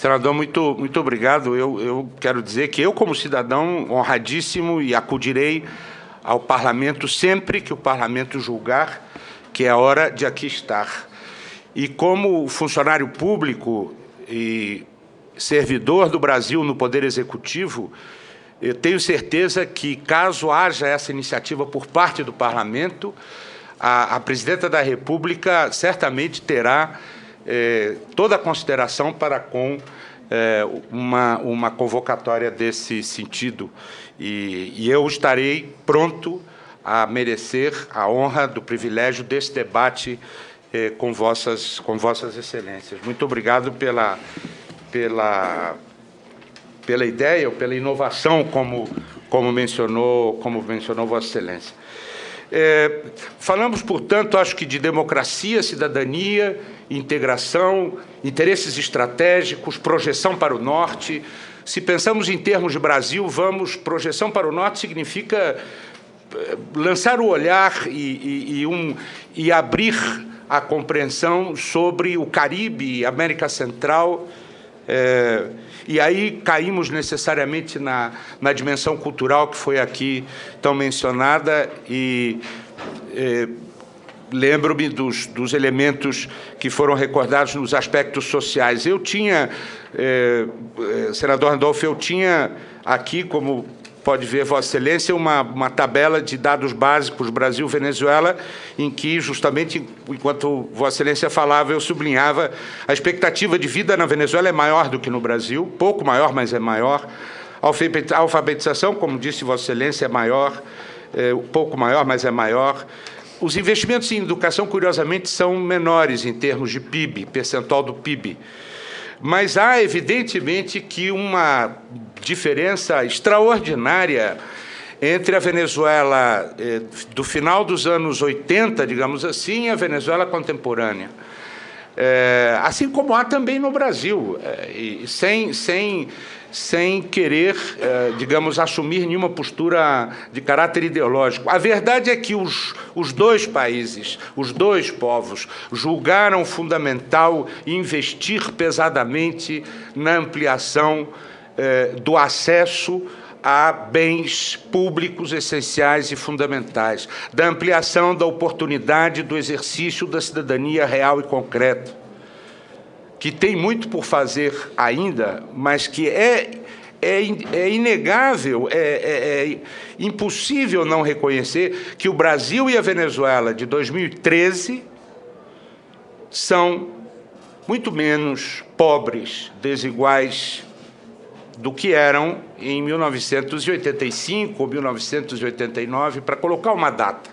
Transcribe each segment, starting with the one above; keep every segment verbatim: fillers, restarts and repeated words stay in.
Senador, muito, muito obrigado. Eu, eu quero dizer que eu, como cidadão honradíssimo, e acudirei ao Parlamento sempre que o Parlamento julgar que é hora de aqui estar. E como funcionário público e servidor do Brasil no Poder Executivo, eu tenho certeza que, caso haja essa iniciativa por parte do Parlamento, a, a Presidenta da República certamente terá eh, toda a consideração para com eh, uma, uma convocatória desse sentido. E, e eu estarei pronto a merecer a honra do privilégio desse debate eh, com, vossas, com vossas excelências. Muito obrigado pela... pela pela ideia ou pela inovação, como, como, mencionou, como mencionou Vossa Excelência. É, falamos, portanto, acho que de democracia, cidadania, integração, interesses estratégicos, projeção para o Norte. Se pensamos em termos de Brasil, vamos, projeção para o Norte significa lançar o olhar e, e, e, um, e abrir a compreensão sobre o Caribe, América Central. É, e aí caímos necessariamente na, na dimensão cultural que foi aqui tão mencionada e é, lembro-me dos, dos elementos que foram recordados nos aspectos sociais. Eu tinha, é, senador Randolfo, eu tinha aqui, como pode ver Vossa Excelência, uma, uma tabela de dados básicos Brasil-Venezuela, em que, justamente, enquanto Vossa Excelência falava, eu sublinhava a expectativa de vida na Venezuela é maior do que no Brasil, pouco maior, mas é maior. A alfabetização, como disse Vossa Excelência, é maior, é, pouco maior, mas é maior. Os investimentos em educação, curiosamente, são menores em termos de P I B, percentual do P I B. Mas há, evidentemente, que uma diferença extraordinária entre a Venezuela eh, do final dos anos oitenta, digamos assim, e a Venezuela contemporânea. É, assim como há também no Brasil, é, e sem, sem, sem querer, é, digamos, assumir nenhuma postura de caráter ideológico. A verdade é que os, os dois países, os dois povos, julgaram fundamental investir pesadamente na ampliação é, do acesso a bens públicos essenciais e fundamentais, da ampliação da oportunidade do exercício da cidadania real e concreta, que tem muito por fazer ainda, mas que é, é, é inegável, é, é, é impossível não reconhecer que o Brasil e a Venezuela de dois mil e treze são muito menos pobres, desiguais, do que eram em mil novecentos e oitenta e cinco ou mil novecentos e oitenta e nove, para colocar uma data.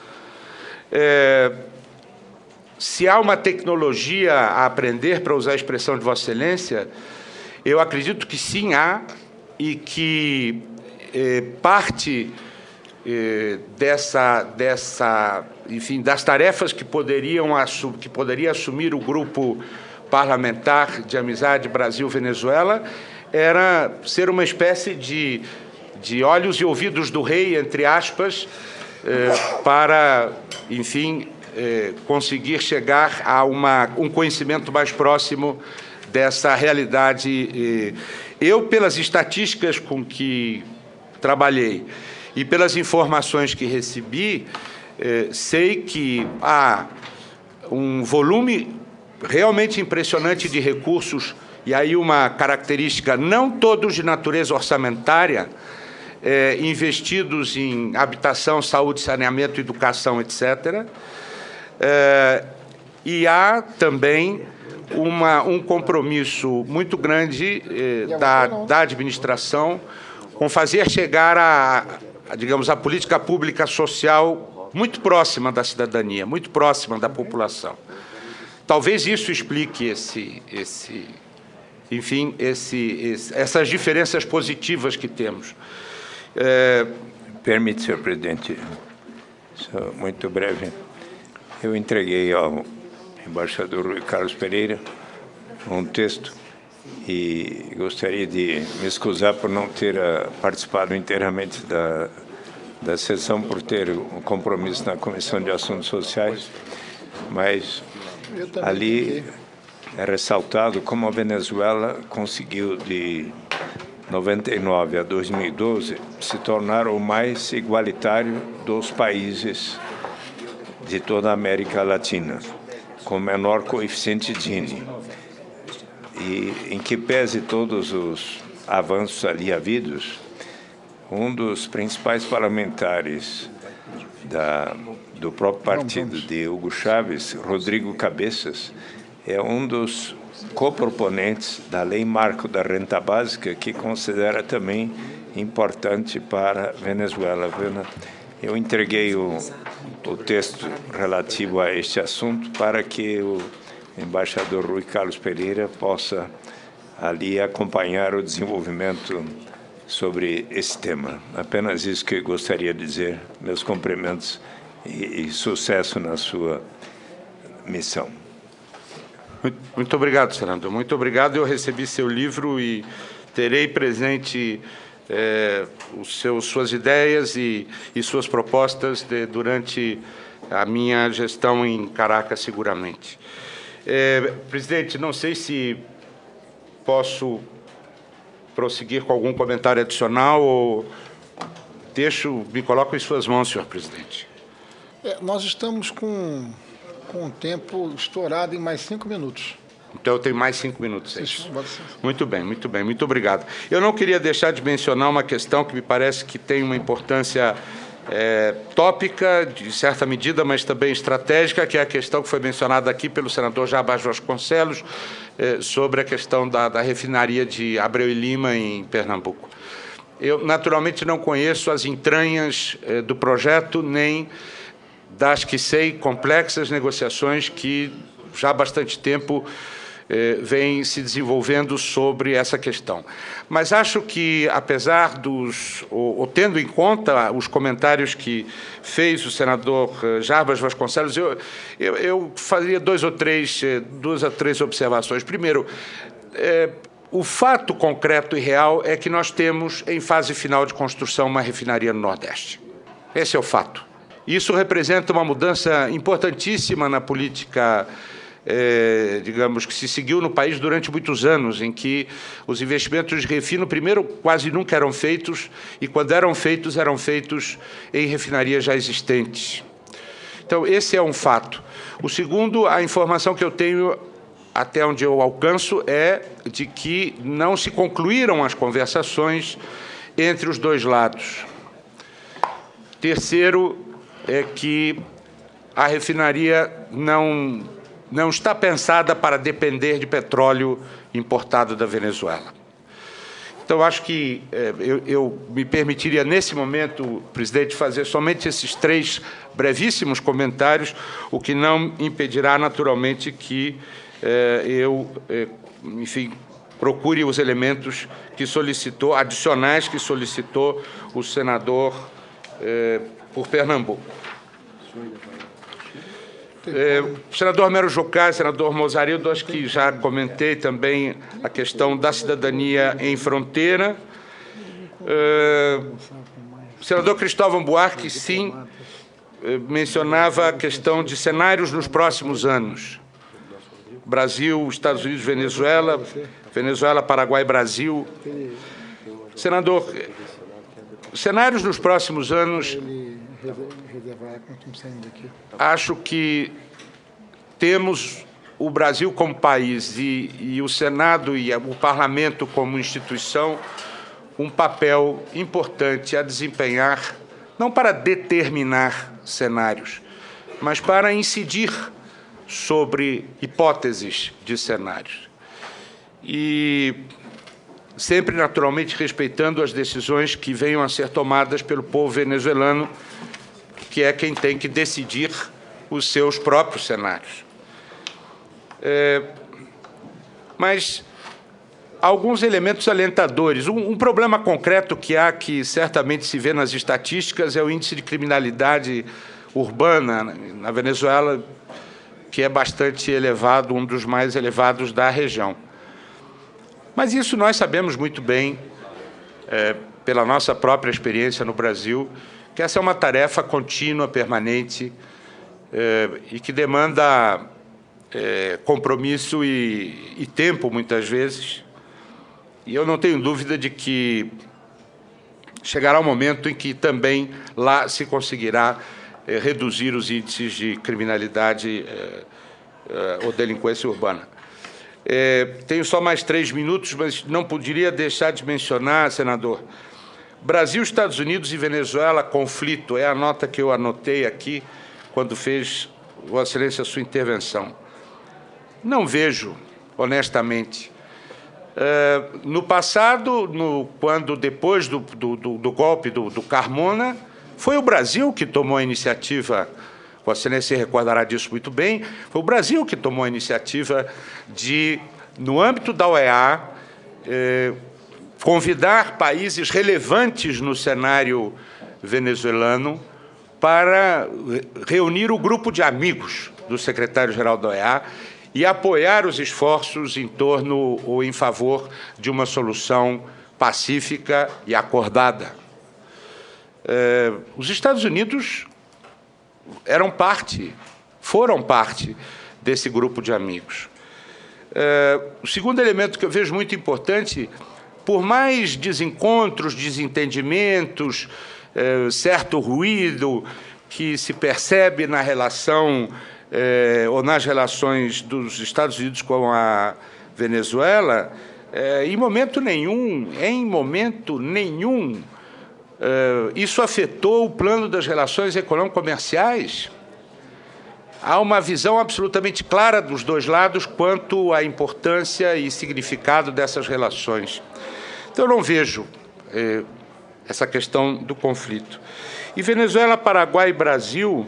É, se há uma tecnologia a aprender, para usar a expressão de Vossa Excelência, eu acredito que sim há, e que é, parte é, dessa, dessa, enfim, das tarefas que poderiam assumir, que poderia assumir o grupo parlamentar de amizade Brasil-Venezuela era ser uma espécie de, de olhos e ouvidos do rei, entre aspas, eh, para, enfim, eh, conseguir chegar a uma, um conhecimento mais próximo dessa realidade. Eu, pelas estatísticas com que trabalhei e pelas informações que recebi, eh, sei que há um volume realmente impressionante de recursos. E aí uma característica, não todos de natureza orçamentária, é, investidos em habitação, saúde, saneamento, educação, etcétera. É, e há também uma, um compromisso muito grande é, da, da administração com fazer chegar a, a, digamos, a política pública social muito próxima da cidadania, muito próxima da população. Talvez isso explique esse... esse enfim, esse, esse, essas diferenças positivas que temos. É... Permite, senhor presidente, muito breve. Eu entreguei ao embaixador Rui Carlos Pereira um texto e gostaria de me excusar por não ter uh, participado inteiramente da, da sessão, por ter um compromisso na Comissão de Assuntos Sociais, mas ali é ressaltado como a Venezuela conseguiu, de noventa e nove a dois mil e doze, se tornar o mais igualitário dos países de toda a América Latina, com menor coeficiente Gini. E, em que pese todos os avanços ali havidos, um dos principais parlamentares da, do próprio partido de Hugo Chávez, Rodrigo Cabeças, é um dos coproponentes da Lei Marco da Renta Básica, que considera também importante para a Venezuela. Eu entreguei o, o texto relativo a este assunto para que o embaixador Rui Carlos Pereira possa ali acompanhar o desenvolvimento sobre esse tema. Apenas isso que eu gostaria de dizer. Meus cumprimentos e, e sucesso na sua missão. Muito, muito obrigado, senador. Muito obrigado. Eu recebi seu livro e terei presente é, os seus, suas ideias e, e suas propostas de, durante a minha gestão em Caracas, seguramente. É, presidente, não sei se posso prosseguir com algum comentário adicional ou deixo, me coloco em suas mãos, senhor presidente. É, nós estamos com, com o tempo estourado em mais cinco minutos. Então, eu tenho mais cinco minutos. É isso? Sim, muito bem, muito bem, muito obrigado. Eu não queria deixar de mencionar uma questão que me parece que tem uma importância é, tópica, de certa medida, mas também estratégica, que é a questão que foi mencionada aqui pelo senador Jarbas Vasconcelos, é, sobre a questão da, da refinaria de Abreu e Lima, em Pernambuco. Eu, naturalmente, não conheço as entranhas é, do projeto, nem das que sei complexas negociações que já há bastante tempo eh, vêm se desenvolvendo sobre essa questão. Mas acho que, apesar dos... ou, ou tendo em conta os comentários que fez o senador Jarbas Vasconcelos, eu, eu, eu faria dois ou três, duas ou três observações. Primeiro, eh, o fato concreto e real é que nós temos, em fase final de construção, uma refinaria no Nordeste. Esse é o fato. Isso representa uma mudança importantíssima na política, eh, digamos, que se seguiu no país durante muitos anos, em que os investimentos de refino, primeiro, quase nunca eram feitos, e quando eram feitos, eram feitos em refinarias já existentes. Então, esse é um fato. O segundo, a informação que eu tenho, até onde eu alcanço, é de que não se concluíram as conversações entre os dois lados. Terceiro, é que a refinaria não, não está pensada para depender de petróleo importado da Venezuela. Então, acho que é, eu, eu me permitiria, nesse momento, presidente, fazer somente esses três brevíssimos comentários, o que não impedirá, naturalmente, que é, eu, é, enfim, procure os elementos que solicitou, adicionais que solicitou o senador é, por Pernambuco. É, o senador Mero Jucá, senador Mozarildo, acho que já comentei também a questão da cidadania em fronteira. É, o senador Cristóvão Buarque, sim, mencionava a questão de cenários nos próximos anos. Brasil, Estados Unidos, Venezuela, Venezuela, Paraguai, Brasil. Senador, cenários nos próximos anos, acho que temos o Brasil como país e, e o Senado e o Parlamento como instituição um papel importante a desempenhar, não para determinar cenários, mas para incidir sobre hipóteses de cenários. E sempre, naturalmente, respeitando as decisões que venham a ser tomadas pelo povo venezuelano, que é quem tem que decidir os seus próprios cenários. É, mas alguns elementos alentadores. Um, um problema concreto que há, que certamente se vê nas estatísticas, é o índice de criminalidade urbana na Venezuela, que é bastante elevado, um dos mais elevados da região. Mas isso nós sabemos muito bem, é, pela nossa própria experiência no Brasil, que essa é uma tarefa contínua, permanente, é, e que demanda é, compromisso e, e tempo, muitas vezes, e eu não tenho dúvida de que chegará um momento em que também lá se conseguirá é, reduzir os índices de criminalidade é, é, ou delinquência urbana. É, tenho só mais três minutos, mas não poderia deixar de mencionar, senador, Brasil, Estados Unidos e Venezuela, conflito, é a nota que eu anotei aqui quando fez, Vossa Excelência, a sua intervenção. Não vejo, honestamente. É, no passado, no, quando depois do, do, do golpe do, do Carmona, foi o Brasil que tomou a iniciativa, Vossa Excelência se recordará disso muito bem, foi o Brasil que tomou a iniciativa de, no âmbito da O E A, é, convidar países relevantes no cenário venezuelano para reunir o grupo de amigos do secretário-geral da O E A e apoiar os esforços em torno ou em favor de uma solução pacífica e acordada. É, os Estados Unidos eram parte, foram parte desse grupo de amigos. É, o segundo elemento que eu vejo muito importante, por mais desencontros, desentendimentos, é, certo ruído que se percebe na relação É, ou nas relações dos Estados Unidos com a Venezuela, é, em momento nenhum, em momento nenhum, é, isso afetou o plano das relações econômico-comerciais. Há uma visão absolutamente clara dos dois lados quanto à importância e significado dessas relações. Então, eu não vejo é, essa questão do conflito. E Venezuela, Paraguai e Brasil,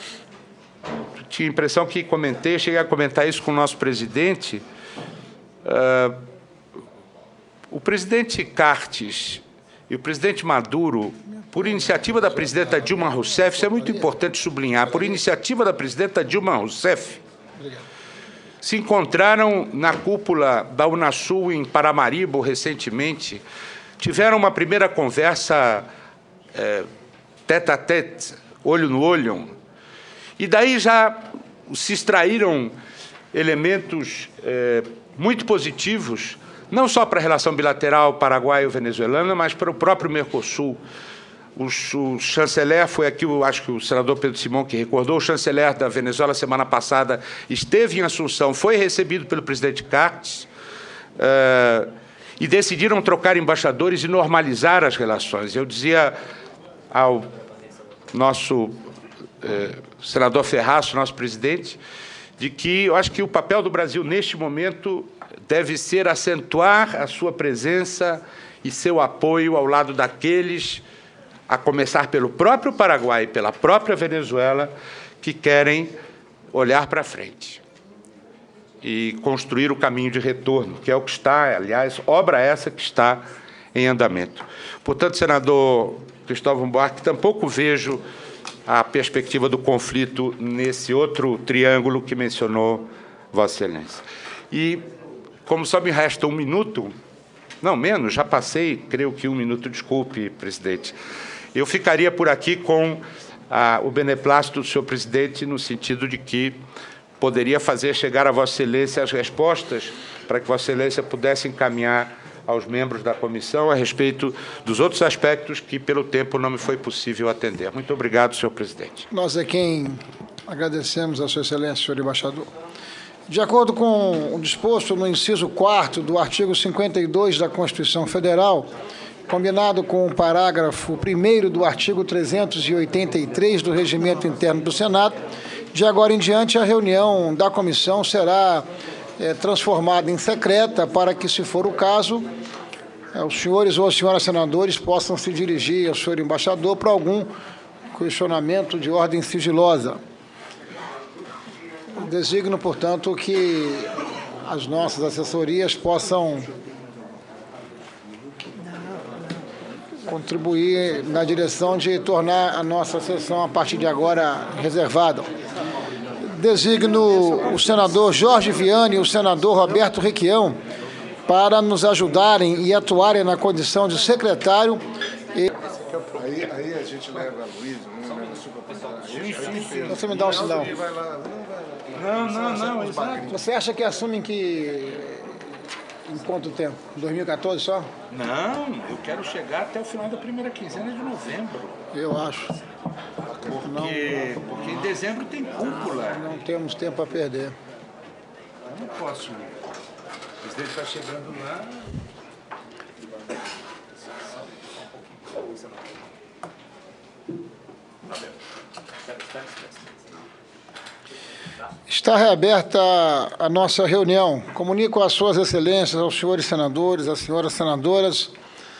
tinha a impressão que comentei, cheguei a comentar isso com o nosso presidente. Uh, o presidente Cartes e o presidente Maduro, por iniciativa da presidenta Dilma Rousseff, isso é muito importante sublinhar, por iniciativa da presidenta Dilma Rousseff, se encontraram na cúpula da Unasul em Paramaribo recentemente, tiveram uma primeira conversa é, tete a tete, olho no olho, e daí já se extraíram elementos é, muito positivos, não só para a relação bilateral paraguaio-venezuelana, mas para o próprio Mercosul. O, o chanceler, foi aqui, eu acho que o senador Pedro Simão que recordou, o chanceler da Venezuela, semana passada, esteve em Assunção, foi recebido pelo presidente Cartes, é, e decidiram trocar embaixadores e normalizar as relações. Eu dizia ao nosso Eh, senador Ferraz, nosso presidente, de que eu acho que o papel do Brasil neste momento deve ser acentuar a sua presença e seu apoio ao lado daqueles, a começar pelo próprio Paraguai e pela própria Venezuela, que querem olhar para frente e construir o caminho de retorno, que é o que está, aliás, obra essa que está em andamento. Portanto, senador Cristóvão Buarque, tampouco vejo a perspectiva do conflito nesse outro triângulo que mencionou Vossa Excelência. E, como só me resta um minuto, não menos, já passei, creio que um minuto, desculpe, presidente, eu ficaria por aqui com ah, o beneplácito do senhor presidente, no sentido de que poderia fazer chegar a Vossa Excelência as respostas para que Vossa Excelência pudesse encaminhar aos membros da comissão a respeito dos outros aspectos que, pelo tempo, não me foi possível atender. Muito obrigado, senhor presidente. Nós é quem agradecemos a sua excelência, senhor embaixador. De acordo com o disposto no inciso quarto do artigo cinquenta e dois da Constituição Federal, combinado com o parágrafo primeiro do artigo trezentos e oitenta e três do Regimento Interno do Senado, de agora em diante, a reunião da comissão será é, transformada em secreta para que, se for o caso, é, os senhores ou as senhoras senadores possam se dirigir ao senhor embaixador para algum questionamento de ordem sigilosa. Designo, portanto, que as nossas assessorias possam contribuir na direção de tornar a nossa sessão, a partir de agora, reservada. Designo o senador Jorge Viane e o senador Roberto Requião para nos ajudarem e atuarem na condição de secretário. E... Aí, aí a gente leva a Luiz, não leva a sua. Você me dá um sinal. Não, não, não, exato. Você acha que assumem que em quanto tempo? dois mil e quatorze só? Não, eu quero chegar até o final da primeira quinzena de novembro. Eu acho. Porque, porque em dezembro tem cúpula. Não temos tempo a perder. Eu não posso. O presidente está chegando lá. Está reaberta a nossa reunião. Comunico às suas excelências, aos senhores senadores, às senhoras senadoras,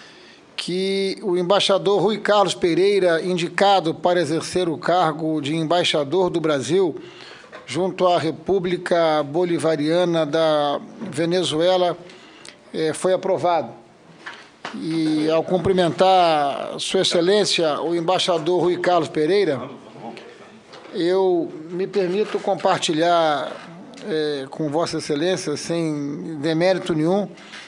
que o embaixador Rui Carlos Pereira, indicado para exercer o cargo de embaixador do Brasil junto à República Bolivariana da Venezuela, foi aprovado. E, ao cumprimentar Sua Excelência, o embaixador Rui Carlos Pereira, eu me permito compartilhar é, com Vossa Excelência, sem demérito nenhum.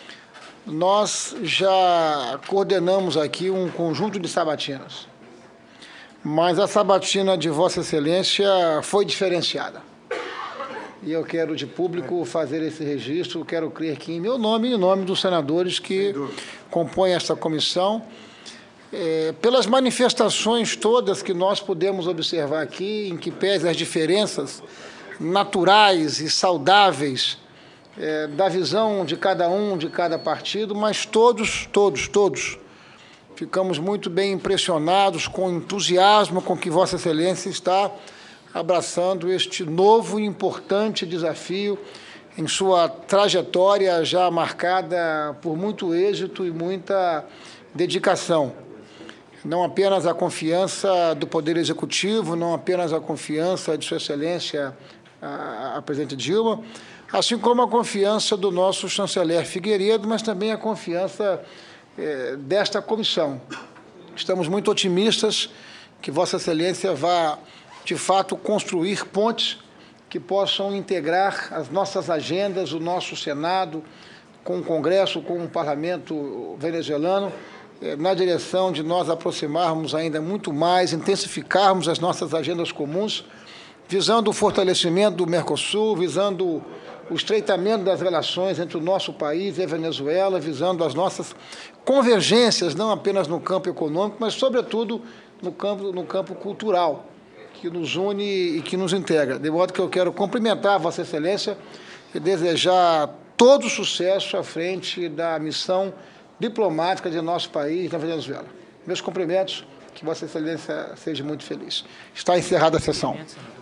Nós já coordenamos aqui um conjunto de sabatinas, mas a sabatina de Vossa Excelência foi diferenciada. E eu quero, de público, fazer esse registro, quero crer que em meu nome e em nome dos senadores que compõem esta comissão, é, pelas manifestações todas que nós podemos observar aqui, em que pese as diferenças naturais e saudáveis é, da visão de cada um, de cada partido, mas todos, todos, todos, ficamos muito bem impressionados com o entusiasmo com que Vossa Excelência está abraçando este novo e importante desafio em sua trajetória já marcada por muito êxito e muita dedicação. Não apenas a confiança do Poder Executivo, não apenas a confiança de Sua Excelência, a, a presidente Dilma, assim como a confiança do nosso chanceler Figueiredo, mas também a confiança eh, desta comissão. Estamos muito otimistas que Vossa Excelência vá, de fato, construir pontes que possam integrar as nossas agendas, o nosso Senado, com o Congresso, com o Parlamento venezuelano, na direção de nós aproximarmos ainda muito mais, intensificarmos as nossas agendas comuns, visando o fortalecimento do Mercosul, visando o estreitamento das relações entre o nosso país e a Venezuela, visando as nossas convergências, não apenas no campo econômico, mas, sobretudo, no campo, no campo cultural, que nos une e que nos integra. De modo que eu quero cumprimentar a Vossa Excelência e desejar todo sucesso à frente da missão diplomática de nosso país na Venezuela. Meus cumprimentos, que Vossa Excelência seja muito feliz. Está encerrada a sessão.